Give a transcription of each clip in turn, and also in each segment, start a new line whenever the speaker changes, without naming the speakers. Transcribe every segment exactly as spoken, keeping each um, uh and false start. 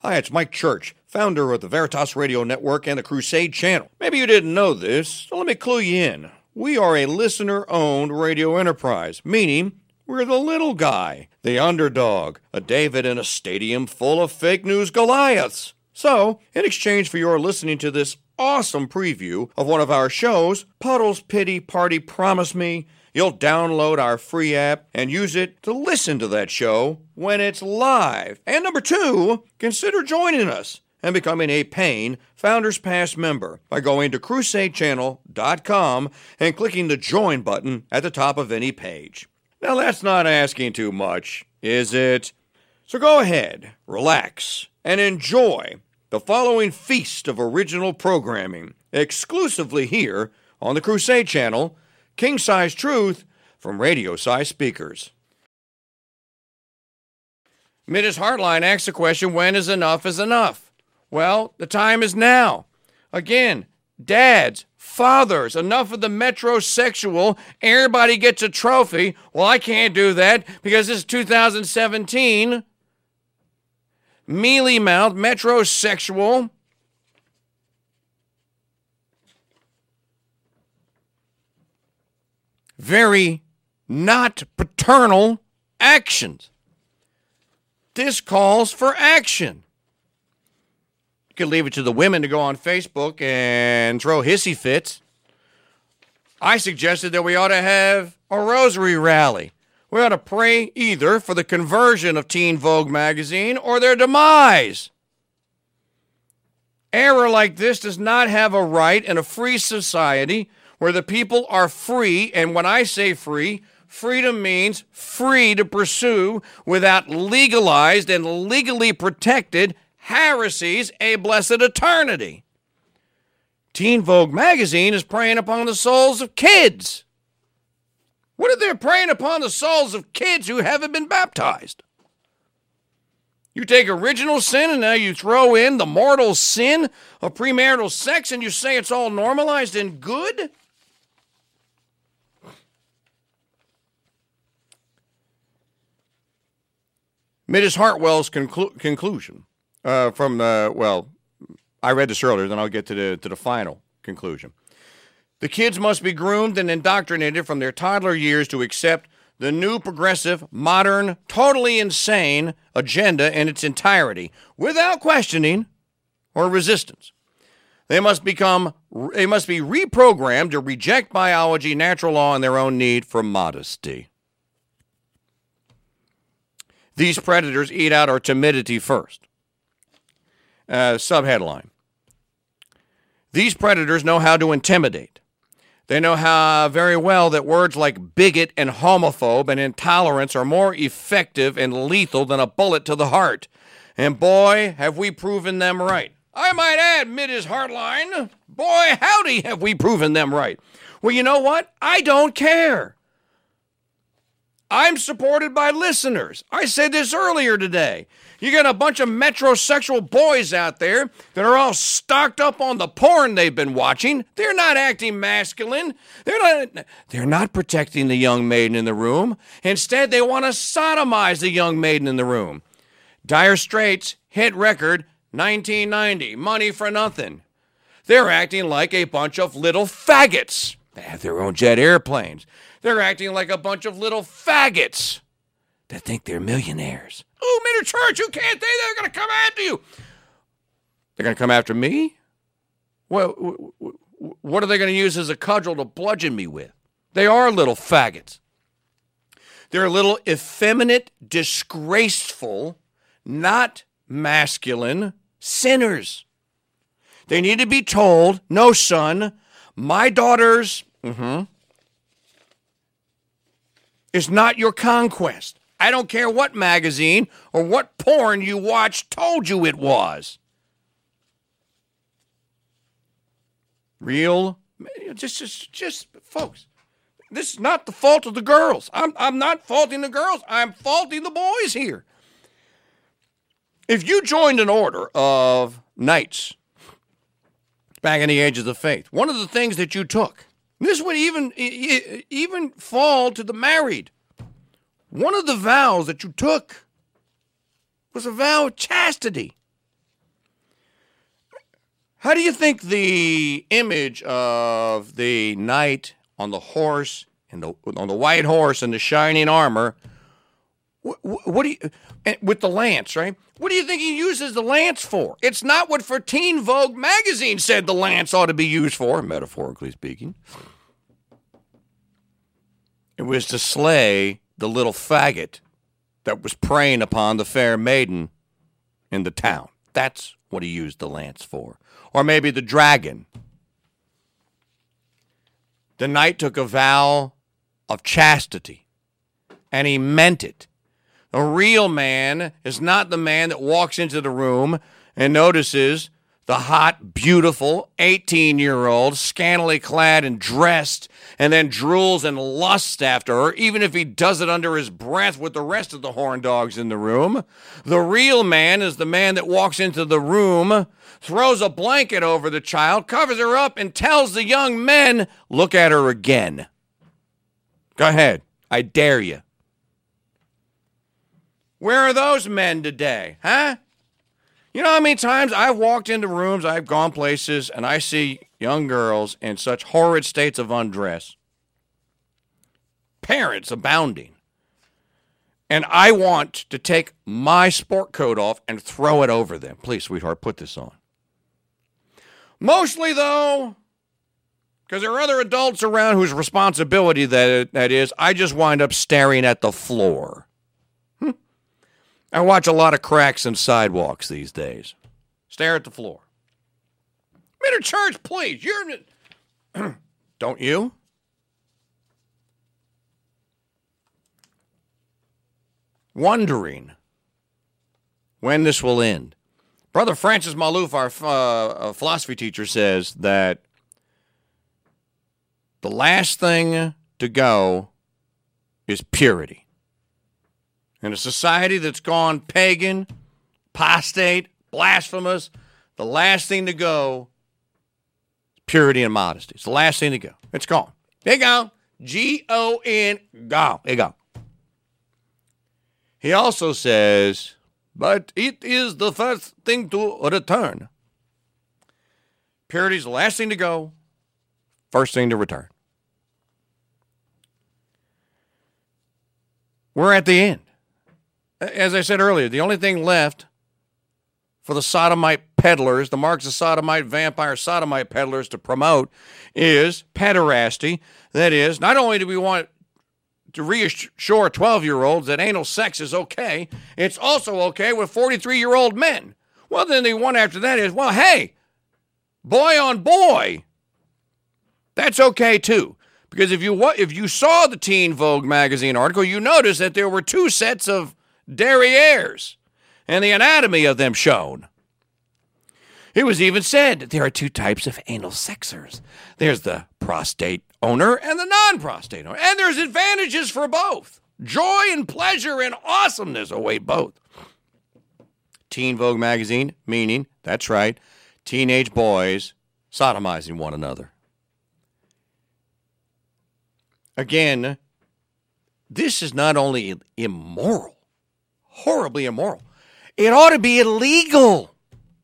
Hi, it's Mike Church, founder of the Veritas Radio Network and the Crusade Channel. Maybe you didn't know this, so let me clue you in. We are a listener-owned radio enterprise, meaning we're the little guy, the underdog, a David in a stadium full of fake news Goliaths. So, in exchange for your listening to this awesome preview of one of our shows, Puddle's Pity Party Promise Me, you'll download our free app and use it to listen to that show when it's live. And number two, consider joining us and becoming a paying Founders Pass member by going to crusade channel dot com and clicking the join button at the top of any page. Now that's not asking too much, is it? So go ahead, relax, and enjoy the following feast of original programming exclusively here on the Crusade Channel, king-size truth from radio-size speakers. Midda's Heartline asks the question, when is enough is enough? Well, the time is now. Again, dads, fathers, enough of the metrosexual, everybody gets a trophy. Well, I can't do that because this is two thousand seventeen. Mealy-mouthed, metrosexual. Very not paternal actions. This calls for action. You could leave it to the women to go on Facebook and throw hissy fits. I suggested that we ought to have a rosary rally. We ought to pray either for the conversion of Teen Vogue magazine or their demise. Error like this does not have a right in a free society where the people are free, and when I say free, freedom means free to pursue without legalized and legally protected heresies a blessed eternity. Teen Vogue magazine is preying upon the souls of kids. What if they're preying upon the souls of kids who haven't been baptized? You take original sin and now you throw in the mortal sin of premarital sex and you say it's all normalized and good? Midda's Hartwell's conclu- conclusion uh, from the, well, I read this earlier, then I'll get to the to the final conclusion. The kids must be groomed and indoctrinated from their toddler years to accept the new progressive, modern, totally insane agenda in its entirety without questioning or resistance. They must become, they must be reprogrammed to reject biology, natural law, and their own need for modesty. These predators eat out our timidity first. Uh, subheadline. These predators know how to intimidate. They know how very well that words like bigot and homophobe and intolerance are more effective and lethal than a bullet to the heart. And boy, have we proven them right. I might add, Midda's Heartline, boy, howdy, have we proven them right. Well, you know what? I don't care. I'm supported by listeners. I said this earlier today. You got a bunch of metrosexual boys out there that are all stocked up on the porn they've been watching. They're not acting masculine. They're not, they're not protecting the young maiden in the room. Instead, they want to sodomize the young maiden in the room. Dire Straits, hit record, nineteen ninety, Money for Nothing. They're acting like a bunch of little faggots. They have their own jet airplanes. They're acting like a bunch of little faggots that think they're millionaires. Oh, Middle Church, you can't think they're going to come after you. They're going to come after me? Well, what are they going to use as a cudgel to bludgeon me with? They are little faggots. They're little effeminate, disgraceful, not masculine sinners. They need to be told, no, son, my daughter's mm-hmm, is not your conquest. I don't care what magazine or what porn you watched told you it was. Real, just, just, just, folks, this is not the fault of the girls. I'm, I'm not faulting the girls. I'm faulting the boys here. If you joined an order of knights back in the ages of faith, one of the things that you took, this would even, even fall to the married. One of the vows that you took was a vow of chastity. How do you think the image of the knight on the horse and the on the white horse and the shining armor, what, what do you, with the lance, right? What do you think he uses the lance for? It's not what for Teen Vogue magazine said the lance ought to be used for, metaphorically speaking. It was to slay the little faggot that was preying upon the fair maiden in the town. That's what he used the lance for. Or maybe the dragon. The knight took a vow of chastity, and he meant it. A real man is not the man that walks into the room and notices the hot, beautiful eighteen-year-old, scantily clad and dressed, and then drools and lusts after her, even if he does it under his breath with the rest of the horn dogs in the room. The real man is the man that walks into the room, throws a blanket over the child, covers her up, and tells the young men, look at her again. Go ahead. I dare you. Where are those men today, huh? You know how many times I've walked into rooms, I've gone places, and I see young girls in such horrid states of undress. Parents abounding. And I want to take my sport coat off and throw it over them. Please, sweetheart, put this on. Mostly, though, because there are other adults around whose responsibility that that is, I just wind up staring at the floor. Hmm. I watch a lot of cracks in sidewalks these days. Stare at the floor. Men of church, please. You're don't you? Wondering when this will end. Brother Francis Malouf, our uh, philosophy teacher, says that the last thing to go is purity. In a society that's gone pagan, apostate, blasphemous, the last thing to go is purity and modesty. It's the last thing to go. It's gone. It gone. G O N, gone. It gone. He also says, but it is the first thing to return. Purity is the last thing to go, first thing to return. We're at the end. As I said earlier, the only thing left for the sodomite peddlers, the marks of sodomite, vampire sodomite peddlers to promote is pederasty. That is, not only do we want to reassure twelve-year-olds that anal sex is okay, it's also okay with forty-three-year-old men. Well, then the one after that is, well, hey, boy on boy, that's okay too. Because if you if you saw the Teen Vogue magazine article, you noticed that there were two sets of derrieres and the anatomy of them shown. It was even said that there are two types of anal sexers. There's the prostate owner and the non-prostate owner. And there's advantages for both. Joy and pleasure and awesomeness await both. Teen Vogue magazine, meaning, that's right, teenage boys sodomizing one another. Again, this is not only immoral, horribly immoral, it ought to be illegal.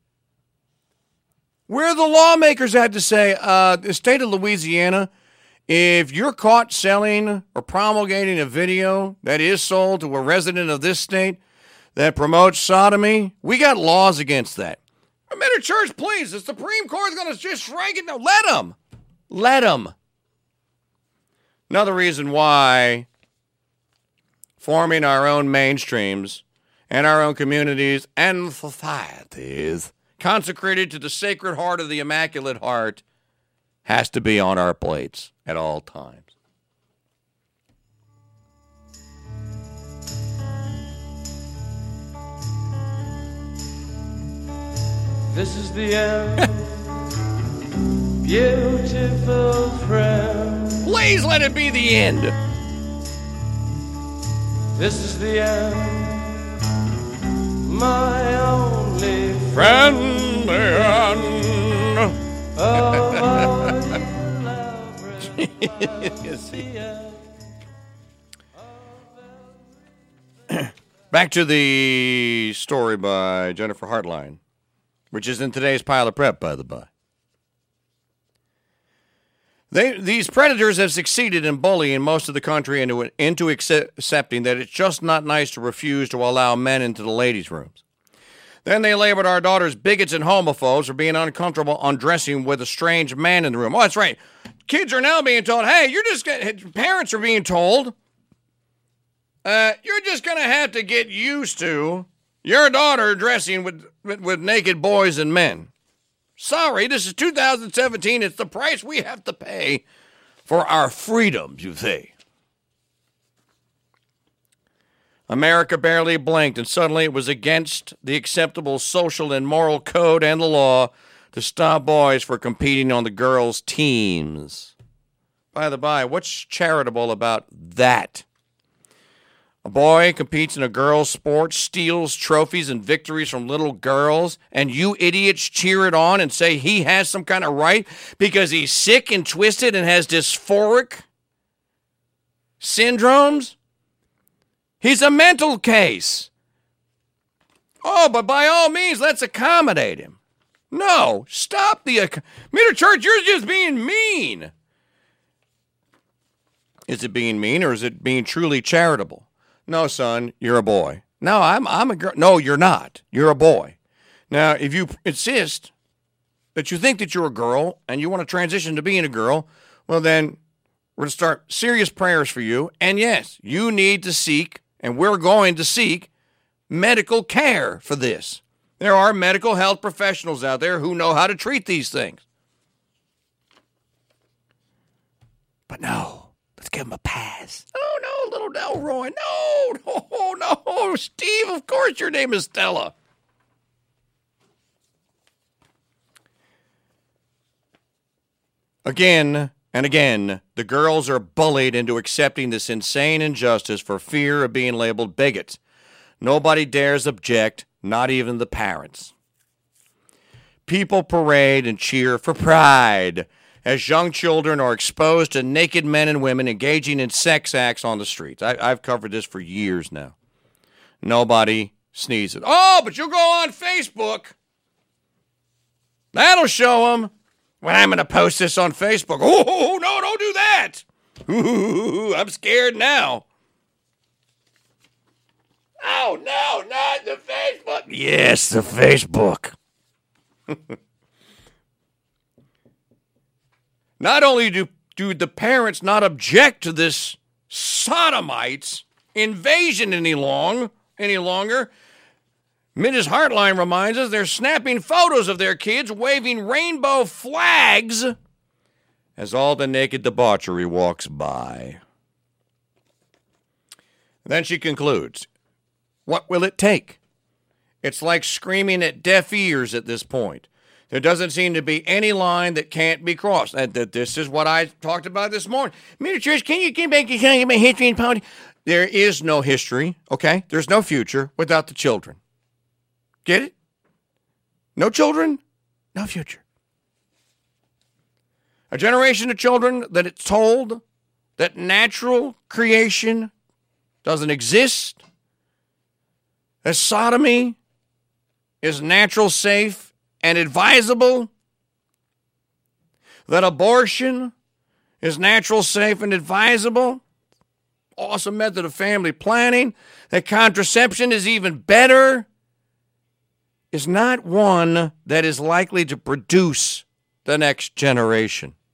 Where the lawmakers had to say, uh, the state of Louisiana, if you're caught selling or promulgating a video that is sold to a resident of this state that promotes sodomy, we got laws against that. I'm in a church, please. The Supreme Court is going to just strike it down. Let them. Let them. Another reason why forming our own mainstreams and our own communities and societies consecrated to the Sacred Heart of the Immaculate Heart has to be on our plates at all times.
This is the end, beautiful friend.
Please let it be the end.
This is the end, my only
Friend, and
oh, yes.
back to the story by Jennifer Hartline. which is in today's pile of prep, by the by. They, these predators have succeeded in bullying most of the country into, into accepting that it's just not nice to refuse to allow men into the ladies' rooms. Then they labeled our daughters bigots and homophobes for being uncomfortable undressing with a strange man in the room. Oh, that's right. Kids are now being told, hey, you're just gonna, parents are being told, uh, you're just going to have to get used to your daughter dressing with, with, with naked boys and men. Sorry, this is two thousand seventeen. It's the price we have to pay for our freedoms, you see. America barely blinked, and suddenly it was against the acceptable social and moral code and the law to stop boys from competing on the girls' teams. By the by, what's charitable about that? A boy competes in a girl's sport, steals trophies and victories from little girls, and you idiots cheer it on and say he has some kind of right because he's sick and twisted and has dysphoric syndromes? He's a mental case. Oh, but by all means, let's accommodate him. No, stop the... Ac- Meter Church, you're just being mean. Is it being mean or is it being truly charitable? No, son, you're a boy. No, I'm I'm a girl. No, you're not. You're a boy. Now, if you insist that you think that you're a girl and you want to transition to being a girl, well, then we're going to start serious prayers for you. And yes, you need to seek, and we're going to seek, medical care for this. There are medical health professionals out there who know how to treat these things. But no. Let's give him a pass. Oh, no, little Delroy. No, no, no. Steve, of course your name is Stella. Again and again, the girls are bullied into accepting this insane injustice for fear of being labeled bigots. Nobody dares object, not even the parents. People parade and cheer for pride as young children are exposed to naked men and women engaging in sex acts on the streets. I, I've covered this for years now. Nobody sneezes. Oh, but you'll go on Facebook. That'll show them. When I'm going to post this on Facebook. Oh, no, don't do that. Ooh, I'm scared now. Oh, no, not the Facebook. Yes, the Facebook. Not only do, do the parents not object to this sodomites invasion any long, any longer, Missus Heartline reminds us they're snapping photos of their kids waving rainbow flags as all the naked debauchery walks by. Then she concludes, what will it take? It's like screaming at deaf ears at this point. There doesn't seem to be any line that can't be crossed. And that this is what I talked about this morning. Mister Church, can you get back to telling about history and politics? There is no history, okay? There's no future without the children. Get it? No children, no future. A generation of children that it's told that natural creation doesn't exist, that sodomy is natural, safe, and advisable, that abortion is natural, safe, and advisable, awesome method of family planning, that contraception is even better, is not one that is likely to produce the next generation.